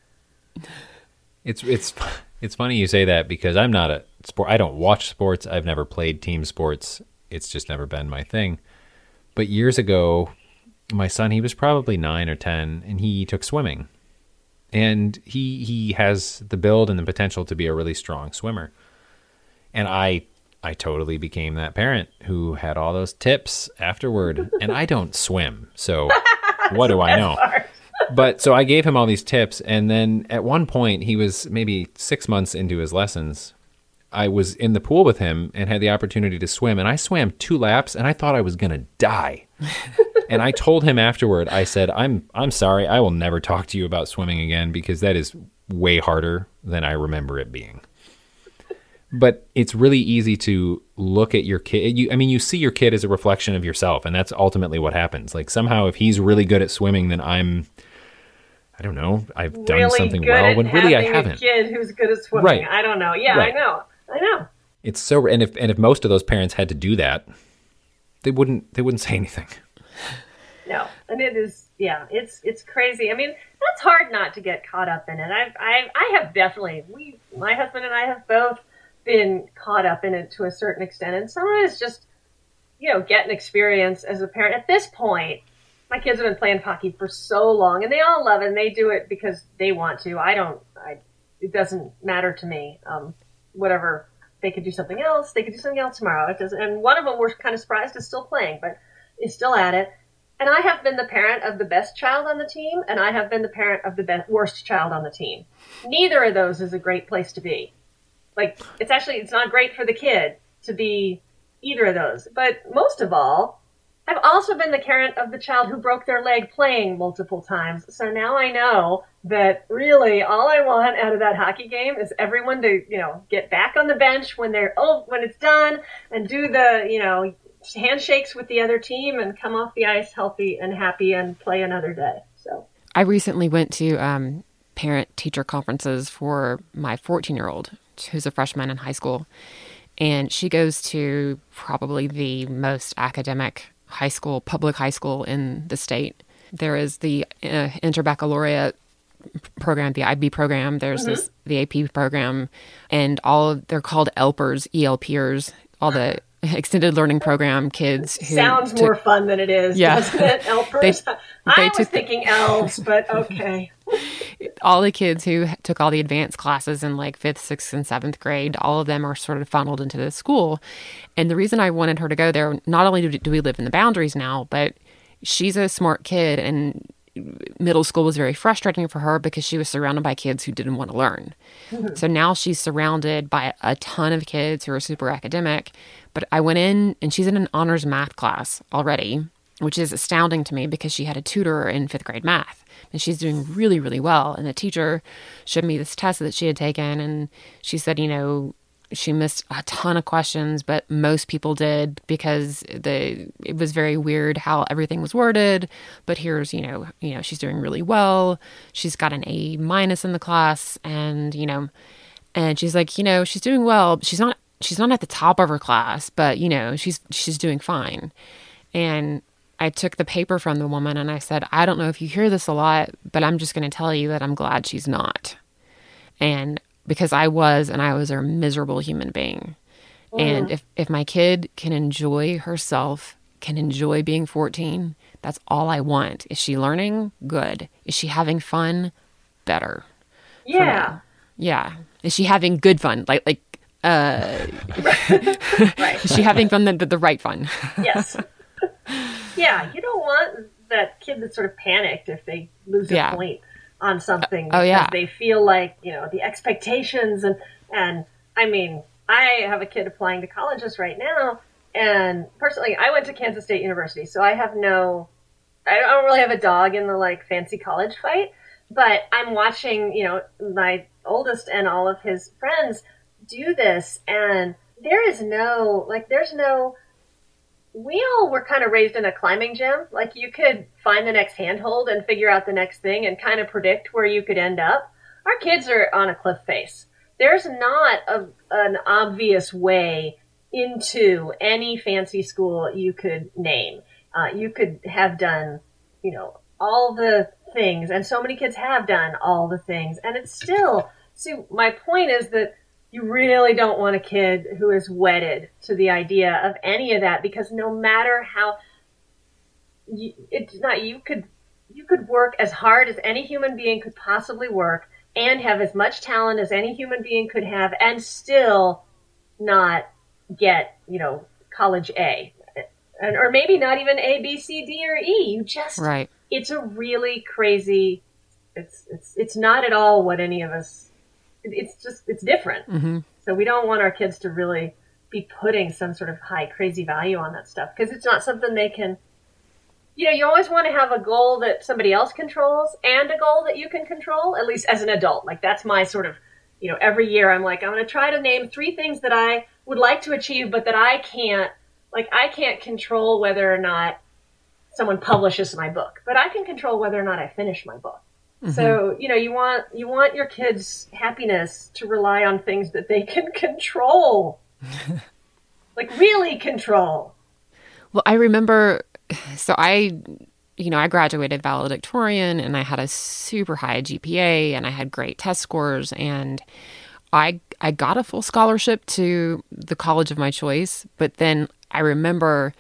It's funny you say that because I'm not a sport. I don't watch sports. I've never played team sports. It's just never been my thing. But years ago, my son, he was probably 9 or 10, and he took swimming. And he has the build and the potential to be a really strong swimmer. And I totally became that parent who had all those tips afterward. And I don't swim, so what do I know? But so I gave him all these tips, and then at one point, he was maybe 6 months into his lessons. I was in the pool with him and had the opportunity to swim, and I swam 2 laps, and I thought I was going to die. And I told him afterward, I said, I'm sorry, I will never talk to you about swimming again because that is way harder than I remember it being. But it's really easy to look at your kid. You see your kid as a reflection of yourself, and that's ultimately what happens. Like somehow if he's really good at swimming, then I don't know, I've done really something well when really I haven't. A kid who's good at swimming. Right. I don't know. Yeah, right. I know. It's so, and if most of those parents had to do that, they wouldn't say anything. No, and it is, yeah, it's crazy. I mean, that's hard not to get caught up in it. I have definitely, my husband and I have both been caught up in it to a certain extent, and sometimes just, get an experience as a parent. At this point, my kids have been playing hockey for so long, and they all love it, and they do it because they want to. It doesn't matter to me. Whatever, they could do something else. They could do something else tomorrow. It doesn't. And one of them, we're kind of surprised, is still playing, but is still at it. And I have been the parent of the best child on the team, and I have been the parent of the worst child on the team. Neither of those is a great place to be. Like, it's not great for the kid to be either of those. But most of all, I've also been the parent of the child who broke their leg playing multiple times. So now I know that really all I want out of that hockey game is everyone to, get back on the bench when it's done and do the, handshakes with the other team and come off the ice healthy and happy and play another day. So I recently went to parent-teacher conferences for my 14-year-old, who's a freshman in high school. And she goes to probably the most academic public high school in the state. There is the interbaccalaureate program, the IB program. There's the AP program, and they're called ELPers, ELPers, all the extended learning program kids. Who sounds more fun than it is, doesn't it? ELPers. I was thinking elves, but okay. All the kids who took all the advanced classes in like 5th, 6th, and 7th grade, all of them are sort of funneled into this school. And the reason I wanted her to go there, not only do we live in the boundaries now, but she's a smart kid, and middle school was very frustrating for her because she was surrounded by kids who didn't want to learn. Mm-hmm. So now she's surrounded by a ton of kids who are super academic. But I went in, and she's in an honors math class already, which is astounding to me because she had a tutor in 5th grade math. And she's doing really, really well. And the teacher showed me this test that she had taken, and she said, she missed a ton of questions, but most people did because it was very weird how everything was worded. But here's, she's doing really well. She's got an A- in the class, and she's like, she's doing well. She's not at the top of her class, but she's doing fine. And I took the paper from the woman and I said, I don't know if you hear this a lot, but I'm just going to tell you that I'm glad she's not. And because I was a miserable human being. And if my kid can enjoy herself, can enjoy being 14, that's all I want. Is she learning? Good. Is she having fun? Better. Yeah. Yeah. Is she having good fun? Right. Is she having fun, the right fun? Yes. Yeah, you don't want that kid that's sort of panicked if they lose a point on something because they feel like, the expectations and I mean, I have a kid applying to colleges right now, and personally, I went to Kansas State University, so I don't really have a dog in the fancy college fight, but I'm watching, my oldest and all of his friends do this, and we all were kind of raised in a climbing gym. Like, you could find the next handhold and figure out the next thing and kind of predict where you could end up. Our kids are on a cliff face. There's not an obvious way into any fancy school you could name. You could have done, all the things, and so many kids have done all the things, and it's still, my point is that you really don't want a kid who is wedded to the idea of any of that, because no matter how, you could work as hard as any human being could possibly work and have as much talent as any human being could have and still not get, college A. Or maybe not even A, B, C, D, or E. You just, right. It's a really crazy, it's not at all what any of us, it's different. Mm-hmm. So we don't want our kids to really be putting some sort of high crazy value on that stuff, because it's not something they can, you always want to have a goal that somebody else controls and a goal that you can control, at least as an adult. Like, that's my sort of, every year I'm like, I'm going to try to name 3 things that I would like to achieve, but that I can't control whether or not someone publishes my book, but I can control whether or not I finish my book. Mm-hmm. So, you want your kids' happiness to rely on things that they can control. Like, really control. Well, I remember, so I graduated valedictorian, and I had a super high GPA, and I had great test scores, and I got a full scholarship to the college of my choice. But then I remember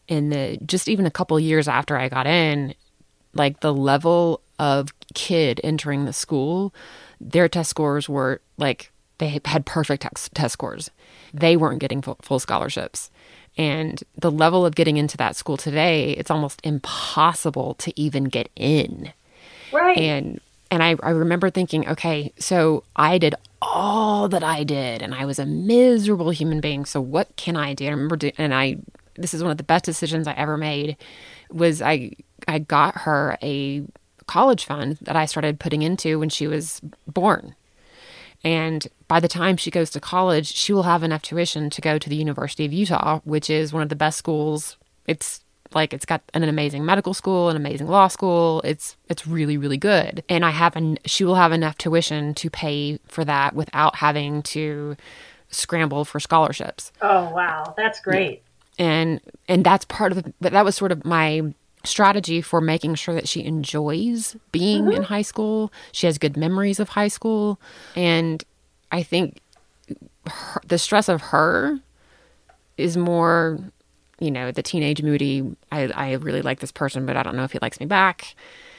just even a couple years after I got in, like, the level of kid entering the school, their test scores were like, they had perfect test scores. They weren't getting full scholarships. And the level of getting into that school today, it's almost impossible to even get in. Right. And I remember thinking, okay, so I did all that I did, and I was a miserable human being. So what can I do? I remember this is one of the best decisions I ever made, was I got her a college fund that I started putting into when she was born. And by the time she goes to college, she will have enough tuition to go to the University of Utah, which is one of the best schools. It's got an amazing medical school, an amazing law school. It's really, really good. And she will have enough tuition to pay for that without having to scramble for scholarships. Oh, wow. That's great. And that's that was sort of my strategy for making sure that she enjoys being in high school. She has good memories of high school. And I think the stress of her is more, the teenage moody, I really like this person, but I don't know if he likes me back.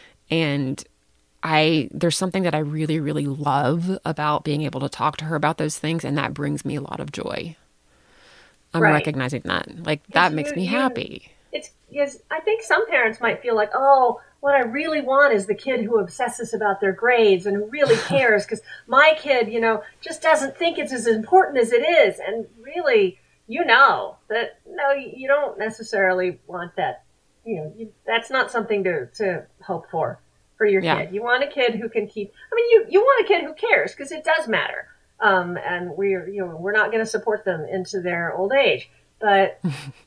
And there's something that I really, really love about being able to talk to her about those things. And that brings me a lot of joy. I'm recognizing that. Like, that makes me happy. Yes, I think some parents might feel like, oh, what I really want is the kid who obsesses about their grades and who really cares, because my kid, just doesn't think it's as important as it is. And really, that, no, you don't necessarily want that. That's not something to hope for your kid. You want a kid who can you want a kid who cares, because it does matter. And we're not going to support them into their old age, but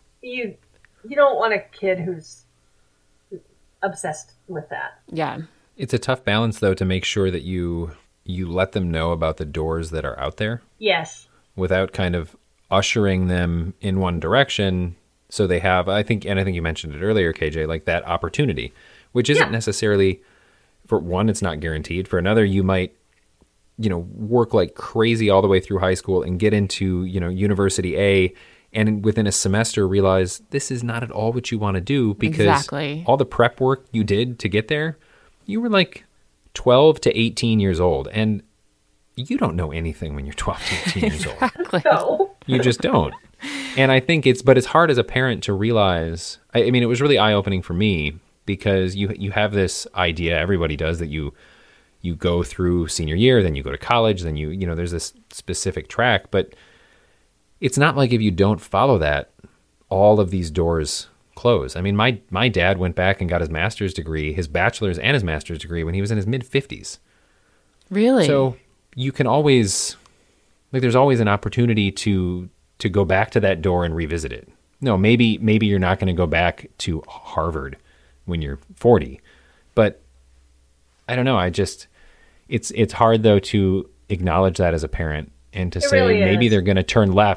you don't want a kid who's obsessed with that. Yeah. It's a tough balance, though, to make sure that you let them know about the doors that are out there. Yes. Without kind of ushering them in one direction, so they have, I think you mentioned it earlier, KJ, like that opportunity, which isn't necessarily, for one, it's not guaranteed. For another, you might, work like crazy all the way through high school and get into, University A, and within a semester realize this is not at all what you want to do, because all the prep work you did to get there, you were like 12 to 18 years old. And you don't know anything when you're 12 to 18 years old. No. You just don't. And I think it's hard as a parent to realize, I mean, it was really eye-opening for me, because you have this idea, everybody does, that you go through senior year, then you go to college, then there's this specific track, but it's not like if you don't follow that, all of these doors close. I mean, my dad went back and got his master's degree, his bachelor's and his master's degree, when he was in his mid-50s. Really? So you can always, there's always an opportunity to go back to that door and revisit it. No, maybe you're not going to go back to Harvard when you're 40, but I don't know. It's hard, though, to acknowledge that as a parent, and to say maybe they're going to turn left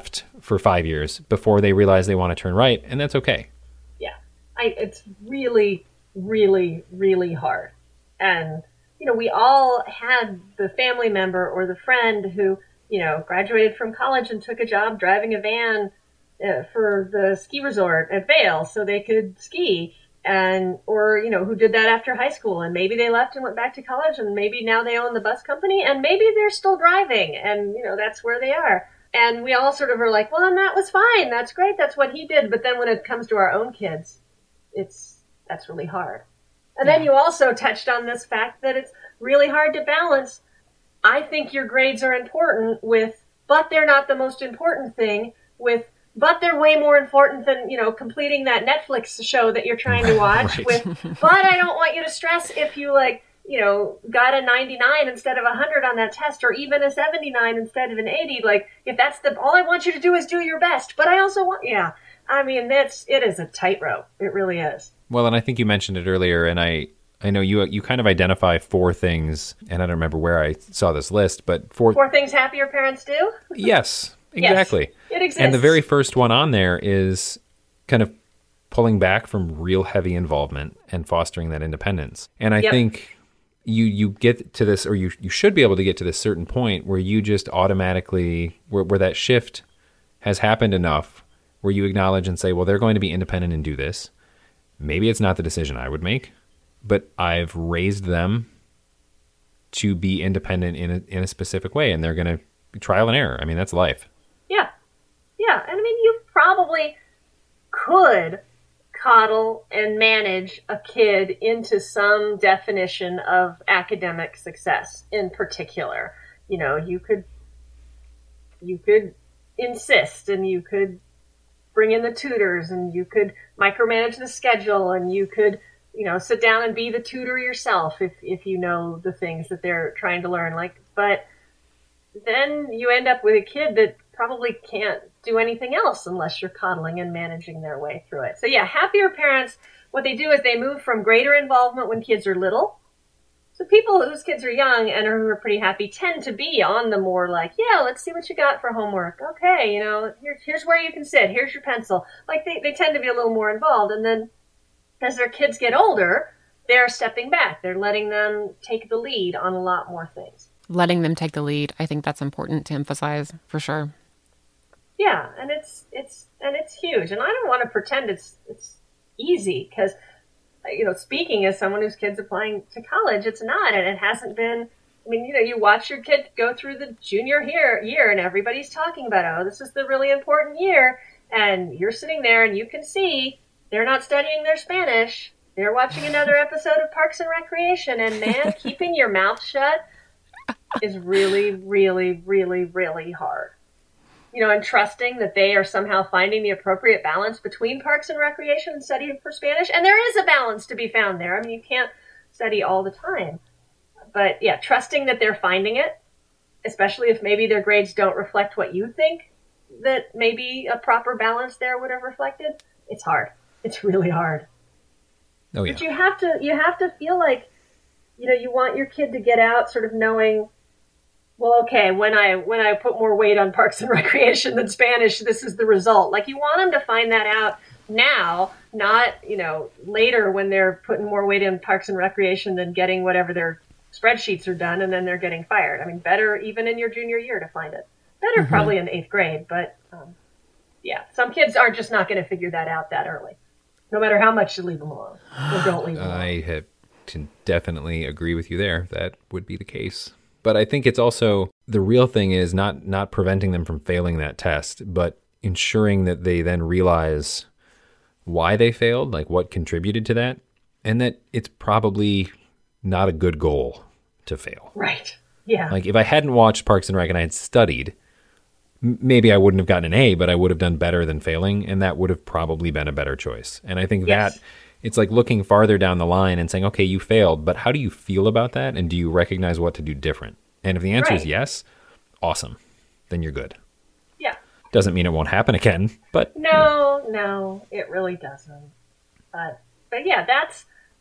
for 5 years before they realize they want to turn right, and that's okay. Yeah. It's really, really, really hard. And, we all had the family member or the friend who, graduated from college and took a job driving a van for the ski resort at Vail so they could ski. Or who did that after high school, and maybe they left and went back to college, and maybe now they own the bus company, and maybe they're still driving, and, that's where they are. And we all sort of are like, well, and that was fine. That's great. That's what he did. But then when it comes to our own kids, that's really hard. And then you also touched on this fact that it's really hard to balance. I think your grades are important with, but they're not the most important thing with, but they're way more important than, completing that Netflix show that you're trying to watch with, but I don't want you to stress if you got a 99 instead of 100 on that test, or even a 79 instead of an 80. Like, if that's all I want you to do is do your best, but I also want, it is a tightrope. It really is. Well, and I think you mentioned it earlier, and I know you kind of identify 4 things, and I don't remember where I saw this list, but 4 things happier parents do? Yes. Exactly. Yes, it exists. And the very first one on there is kind of pulling back from real heavy involvement and fostering that independence. And I think you get to this, or you should be able to get to this certain point where you just automatically, where that shift has happened enough, where you acknowledge and say, well, they're going to be independent and do this. Maybe it's not the decision I would make, but I've raised them to be independent in a specific way, and they're going to be trial and error. I mean, that's life. Yeah. Yeah. And you probably could coddle and manage a kid into some definition of academic success in particular. You could insist, and you could bring in the tutors, and you could micromanage the schedule, and you could, sit down and be the tutor yourself if you know the things that they're trying to learn. But then you end up with a kid that probably can't do anything else unless you're coddling and managing their way through it. So happier parents, what they do is they move from greater involvement when kids are little. So people whose kids are young and who are pretty happy tend to be on the more let's see what you got for homework. Okay, here's where you can sit. Here's your pencil. They tend to be a little more involved. And then as their kids get older, they're stepping back. They're letting them take the lead on a lot more things. Letting them take the lead. I think that's important to emphasize for sure. Yeah, and it's huge. And I don't want to pretend it's easy, because speaking as someone whose kid's applying to college, it's not, and it hasn't been. You watch your kid go through the junior year, and everybody's talking about, this is the really important year, and you're sitting there and you can see they're not studying their Spanish. They're watching another episode of Parks and Recreation, and man, keeping your mouth shut is really, really, really, really hard. And trusting that they are somehow finding the appropriate balance between Parks and Recreation and studying for Spanish. And there is a balance to be found there. You can't study all the time. But trusting that they're finding it, especially if maybe their grades don't reflect what you think that maybe a proper balance there would have reflected. It's hard. It's really hard. Oh, yeah. But you have to feel like, you want your kid to get out sort of knowing, well, okay, when I put more weight on Parks and Recreation than Spanish, this is the result. You want them to find that out now, not, later when they're putting more weight in Parks and Recreation than getting whatever their spreadsheets are done and then they're getting fired. Better even in your junior year to find it. Better probably in 8th grade, but some kids are just not going to figure that out that early, no matter how much you leave them alone or don't leave them alone. I can definitely agree with you there. That would be the case. But I think it's also, the real thing is not preventing them from failing that test, but ensuring that they then realize why they failed, what contributed to that, and that it's probably not a good goal to fail. Right. Yeah. If I hadn't watched Parks and Rec and I had studied, maybe I wouldn't have gotten an A, but I would have done better than failing, and that would have probably been a better choice. And I think that it's looking farther down the line and saying, okay, you failed, but how do you feel about that? And do you recognize what to do different? And if the answer is yes, awesome. Then you're good. Yeah. Doesn't mean it won't happen again, but... No, it really doesn't. But that's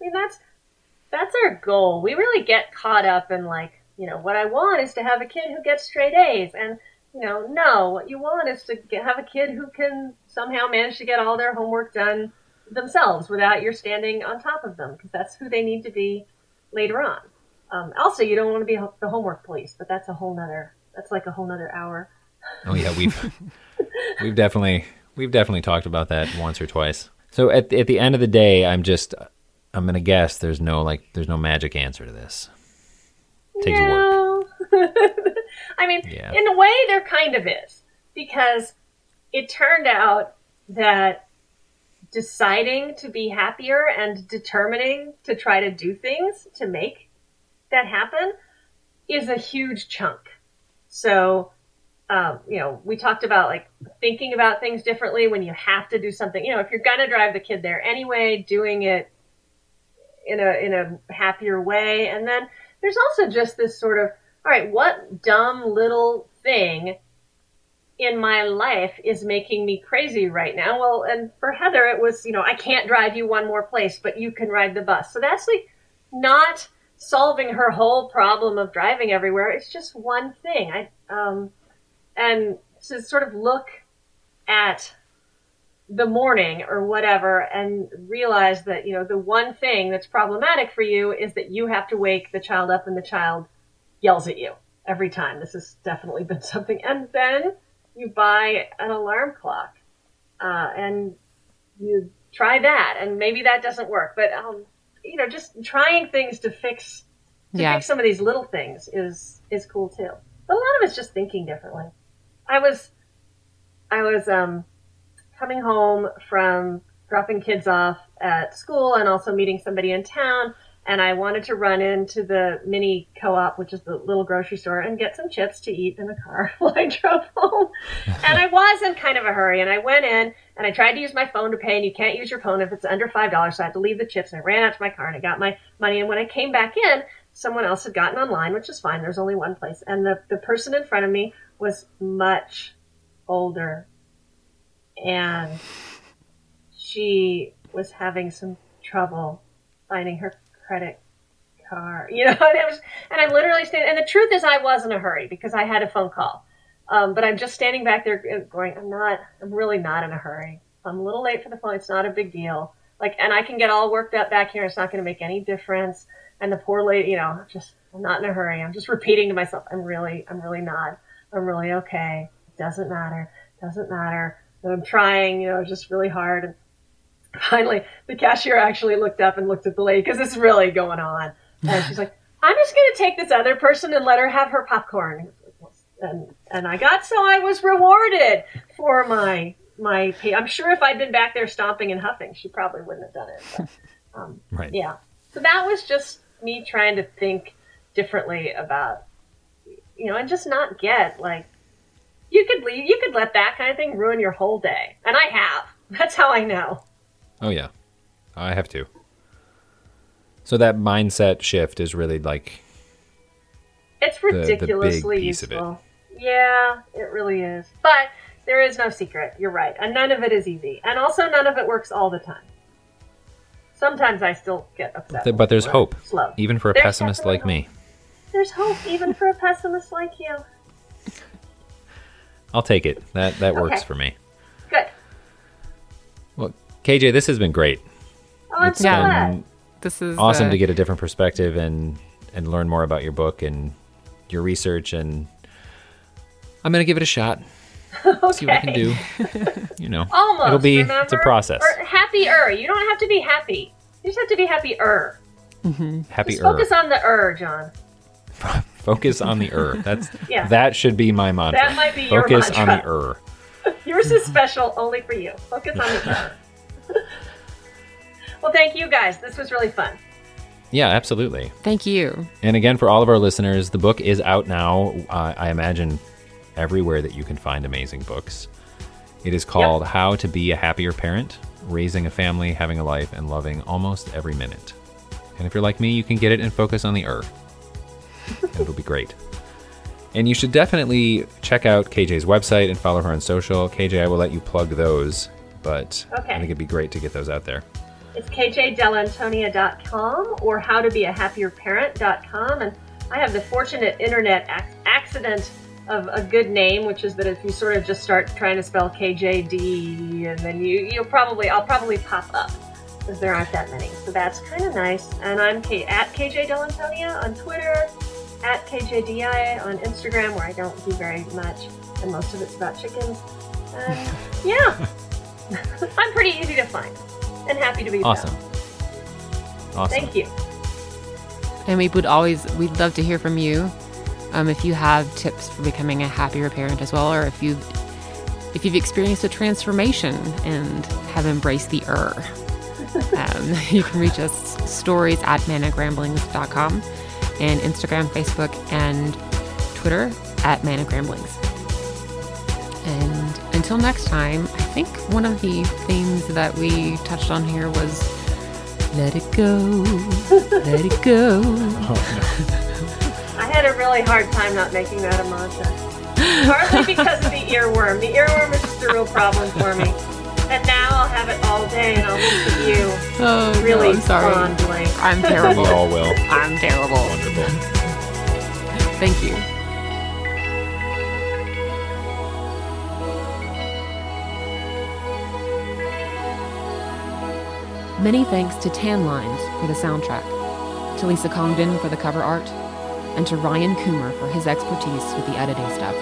our goal. We really get caught up in what I want is to have a kid who gets straight A's. And, No, what you want is to have a kid who can somehow manage to get all their homework done themselves without your standing on top of them, because that's who they need to be later on. Also, you don't want to be the homework police, but that's like a whole nother hour. Oh yeah, we've definitely talked about that once or twice. So at the end of the day, I'm gonna guess there's no magic answer to this. It takes work. I mean, in a way, there kind of is, because it turned out that deciding to be happier and determining to try to do things to make that happen is a huge chunk. So, we talked about like thinking about things differently when you have to do something. If you're going to drive the kid there anyway, doing it in a happier way. And then there's also just this sort of, all right, what dumb little thing in my life is making me crazy right now? Well, and for Heather, it was, I can't drive you one more place, but you can ride the bus. So that's like not solving her whole problem of driving everywhere. It's just one thing. And to sort of look at the morning or whatever and realize that, the one thing that's problematic for you is that you have to wake the child up and the child yells at you every time. This has definitely been something. And then you buy an alarm clock, and you try that, and maybe that doesn't work. But, just trying things to fix some of these little things is cool too. But a lot of it's just thinking differently. I was coming home from dropping kids off at school and also meeting somebody in town, and I wanted to run into the mini co-op, which is the little grocery store, and get some chips to eat in the car while I drove home. And I was in kind of a hurry, and I went in, and I tried to use my phone to pay, and you can't use your phone if it's under $5, so I had to leave the chips, and I ran out to my car, and I got my money, and when I came back in, someone else had gotten online, which is fine, there's only one place, and the person in front of me was much older, and she was having some trouble finding her credit card, and I'm literally standing, and the truth is I was in a hurry because I had a phone call. But I'm just standing back there going, I'm really not in a hurry. I'm a little late for the phone. It's not a big deal. And I can get all worked up back here. It's not going to make any difference. And the poor lady, I'm not in a hurry. I'm just repeating to myself, I'm really not. I'm really okay. It doesn't matter. And I'm trying, just really hard. And finally, the cashier actually looked up and looked at the lady because it's really going on. And she's like, I'm just going to take this other person and let her have her popcorn. And I was rewarded for my pay. I'm sure if I'd been back there stomping and huffing, she probably wouldn't have done it. But, right. Yeah. So that was just me trying to think differently about, and just not get you could let that kind of thing ruin your whole day. And I have. That's how I know. Oh yeah. I have too. So that mindset shift is really it's ridiculously the big piece useful. Of it. Yeah, it really is. But there is no secret. You're right. And none of it is easy. And also none of it works all the time. Sometimes I still get upset. But there's hope. Slow. Even for a pessimist like me. There's hope even for a pessimist like you. I'll take it. That works for me. Good. Well, KJ, this has been great. Oh, I'm so glad. This is awesome to get a different perspective and learn more about your book and your research, and I'm going to give it a shot. Okay. See what I can do. Almost. It'll be, remember? It's a process. Or happier. You don't have to be happy. You just have to be happier. Mm-hmm. Happier. Just focus on the John. Focus on the Yeah. That should be my mantra. That might be your Focus mantra. on the Yours is special only for you. Focus on the Well, thank you guys. This was really fun. Yeah, absolutely. Thank you. And again, for all of our listeners, the book is out now. I imagine everywhere that you can find amazing books. It is called How to Be a Happier Parent, Raising a Family, Having a Life, and Loving Almost Every Minute. And if you're like me, you can get it and focus on the and it'll be great. And you should definitely check out KJ's website and follow her on social. KJ, I will let you plug those, but I think it'd be great to get those out there. It's kjdelantonia.com or howtobeahappier.parent.com. And I have the fortunate internet accident of a good name, which is that if you sort of just start trying to spell KJD, and then I'll probably pop up, because there aren't that many. So that's kind of nice. And I'm at KJ Delantonia on Twitter, at KJDI on Instagram, where I don't do very much, and most of it's about chickens. And yeah, I'm pretty easy to find, and happy to be Awesome. Awesome. Thank you. And we'd love to hear from you. If you have tips for becoming a happier parent as well, or if you've experienced a transformation and have embraced the you can reach us stories at managramblings.com and Instagram, Facebook, and Twitter at managramblings. And until next time, I think one of the themes that we touched on here was let it go, let it go. Oh, no. I had a really hard time not making that a mantra. Partly because of the earworm. The earworm is just a real problem for me. And now I'll have it all day, and I'll look at you really I'm sorry. fondly. I'm terrible. We all will. I'm terrible. Wonderful. Thank you. Many thanks to Tan Lines for the soundtrack, to Lisa Congdon for the cover art, and to Ryan Coomer for his expertise with the editing stuff.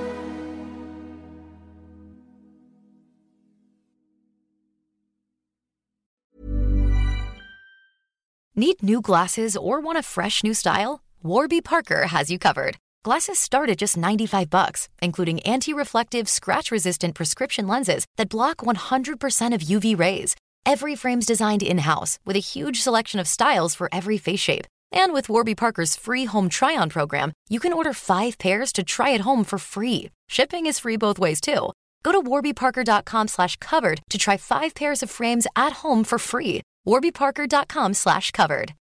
Need new glasses or want a fresh new style? Warby Parker has you covered. Glasses start at just $95, including anti-reflective, scratch-resistant prescription lenses that block 100% of UV rays. Every frame's designed in-house with a huge selection of styles for every face shape. And with Warby Parker's free home try-on program, you can order 5 pairs to try at home for free. Shipping is free both ways, too. Go to warbyparker.com/covered to try 5 pairs of frames at home for free. warbyparker.com/covered.